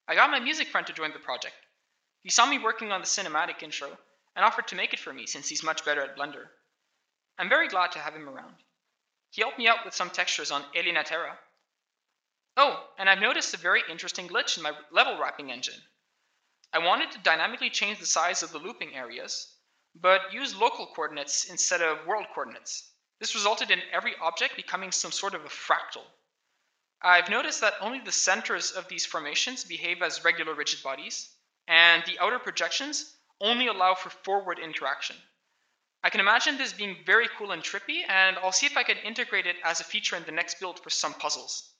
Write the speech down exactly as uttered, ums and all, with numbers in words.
I got my music friend to join the project. He saw me working on the cinematic intro and offered to make it for me since he's much better at Blender. I'm very glad to have him around. He helped me out with some textures on Alien Terra. Oh, and I've noticed a very interesting glitch in my level wrapping engine. I wanted to dynamically change the size of the looping areas, but use local coordinates instead of world coordinates. This resulted in every object becoming some sort of a fractal. I've noticed that only the centers of these formations behave as regular rigid bodies, and the outer projections only allow for forward interaction. I can imagine this being very cool and trippy, and I'll see if I can integrate it as a feature in the next build for some puzzles.